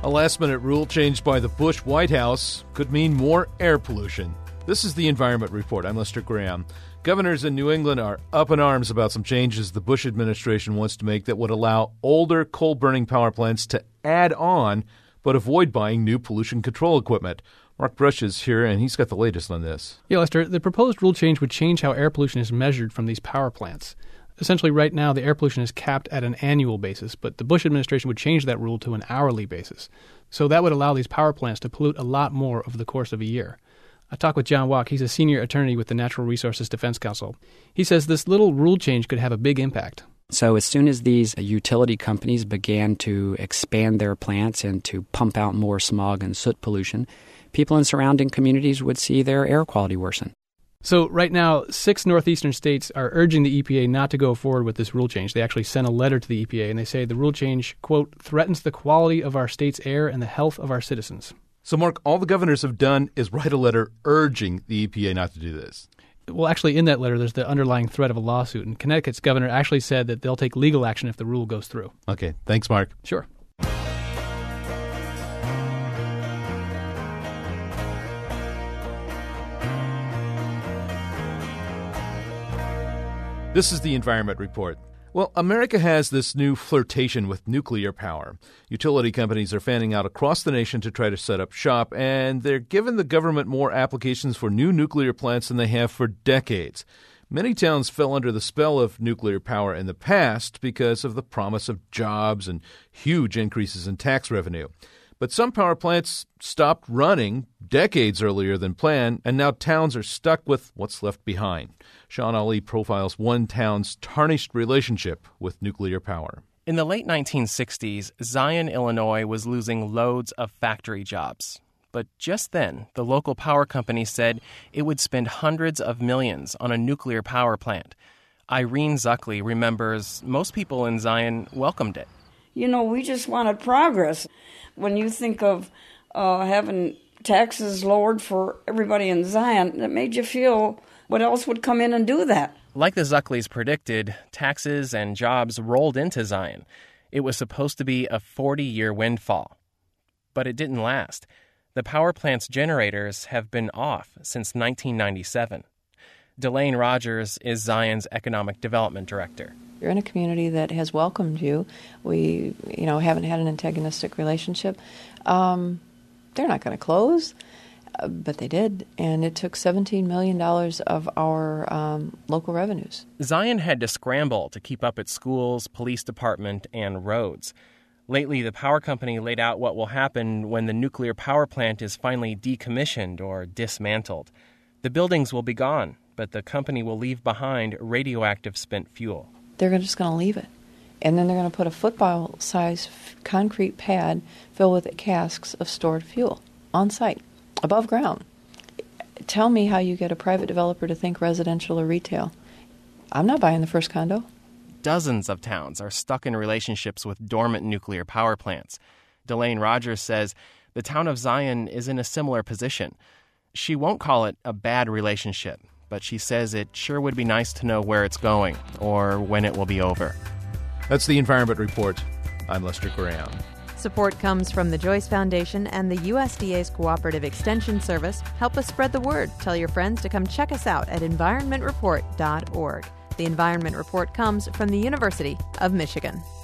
A last-minute rule change by the Bush White House could mean more air pollution. This is the Environment Report. I'm Lester Graham. Governors in New England are up in arms about some changes the Bush administration wants to make that would allow older coal-burning power plants to add on but avoid buying new pollution control equipment. Mark Brush is here, and he's got the latest on this. Yeah, Lester, the proposed rule change would change how air pollution is measured from these power plants. Essentially, right now, the air pollution is capped at an annual basis, but the Bush administration would change that rule to an hourly basis. So that would allow these power plants to pollute a lot more over the course of a year. I talked with John Walk. He's a senior attorney with the Natural Resources Defense Council. He says this little rule change could have a big impact. So as soon as these utility companies began to expand their plants and to pump out more smog and soot pollution, people in surrounding communities would see their air quality worsen. So right now, 6 northeastern states are urging the EPA not to go forward with this rule change. They actually sent a letter to the EPA, and they say the rule change, quote, threatens the quality of our state's air and the health of our citizens. So, Mark, all the governors have done is write a letter urging the EPA not to do this. Well, actually, in that letter, there's the underlying threat of a lawsuit, and Connecticut's governor actually said that they'll take legal action if the rule goes through. Okay. Thanks, Mark. Sure. This is the Environment Report. Well, America has this new flirtation with nuclear power. Utility companies are fanning out across the nation to try to set up shop, and they're giving the government more applications for new nuclear plants than they have for decades. Many towns fell under the spell of nuclear power in the past because of the promise of jobs and huge increases in tax revenue. But some power plants stopped running decades earlier than planned, and now towns are stuck with what's left behind. Sean Ali profiles one town's tarnished relationship with nuclear power. In the late 1960s, Zion, Illinois was losing loads of factory jobs. But just then, the local power company said it would spend hundreds of millions on a nuclear power plant. Irene Zuckley remembers most people in Zion welcomed it. You know, we just wanted progress. When you think of having taxes lowered for everybody in Zion, that made you feel what else would come in and do that. Like the Zuckleys predicted, taxes and jobs rolled into Zion. It was supposed to be a 40-year windfall. But it didn't last. The power plant's generators have been off since 1997. Delane Rogers is Zion's economic development director. You're in a community that has welcomed you. We, haven't had an antagonistic relationship. They're not going to close, but they did, and it took $17 million of our local revenues. Zion had to scramble to keep up its schools, police department, and roads. Lately, the power company laid out what will happen when the nuclear power plant is finally decommissioned or dismantled. The buildings will be gone, but the company will leave behind radioactive spent fuel. They're just going to leave it. And then they're going to put a football-sized concrete pad filled with casks of stored fuel on site, above ground. Tell me how you get a private developer to think residential or retail. I'm not buying the first condo. Dozens of towns are stuck in relationships with dormant nuclear power plants. Delane Rogers says the town of Zion is in a similar position. She won't call it a bad relationship, but she says it sure would be nice to know where it's going or when it will be over. That's the Environment Report. I'm Lester Graham. Support comes from the Joyce Foundation and the USDA's Cooperative Extension Service. Help us spread the word. Tell your friends to come check us out at environmentreport.org. The Environment Report comes from the University of Michigan.